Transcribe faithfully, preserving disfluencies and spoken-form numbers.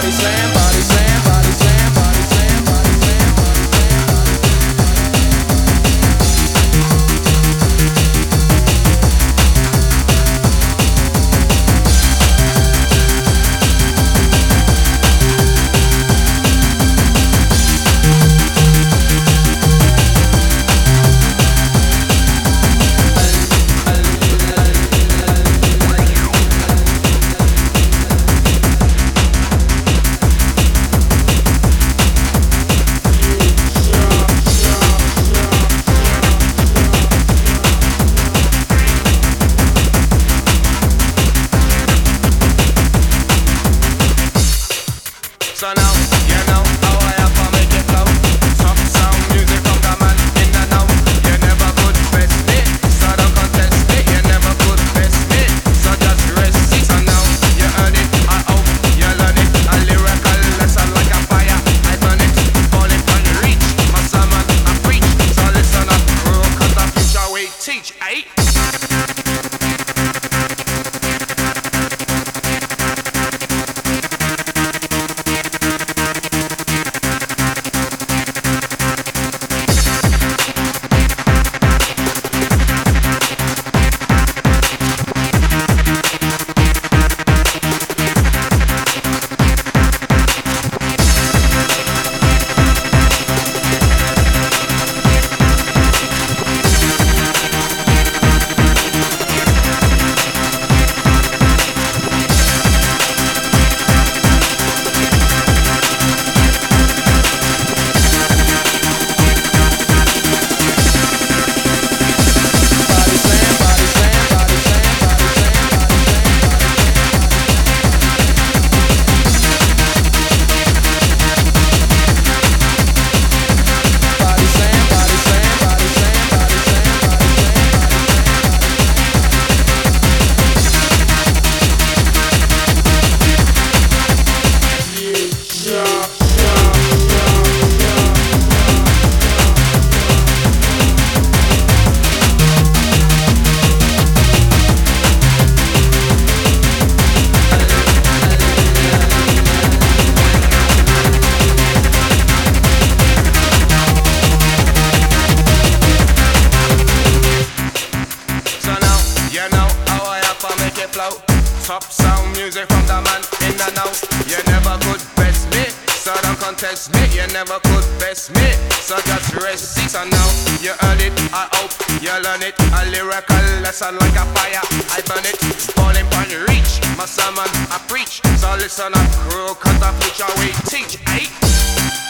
body slam, body slam, body slam, body slam, body slam, body slam, body so now, you know how I have to make it flow. Top sound music from the man in the know. You never could best me, so don't contest me. You never could best me, so just rest. So now, you earn it, I hope you learn it. A lyrical lesson like a fire, I burn it. Falling on the reach, my sermon I preach. So listen up, bro, cause the future we teach, eh? Top sound music from the man in the know. You never could best me, so don't contest me. You never could best me, so just rest. So now you earn it, I hope you learn it. A lyrical lesson like a fire, I burn it. Falling on your reach, my sermon I preach. So listen up, crew, cause the future we teach, eh?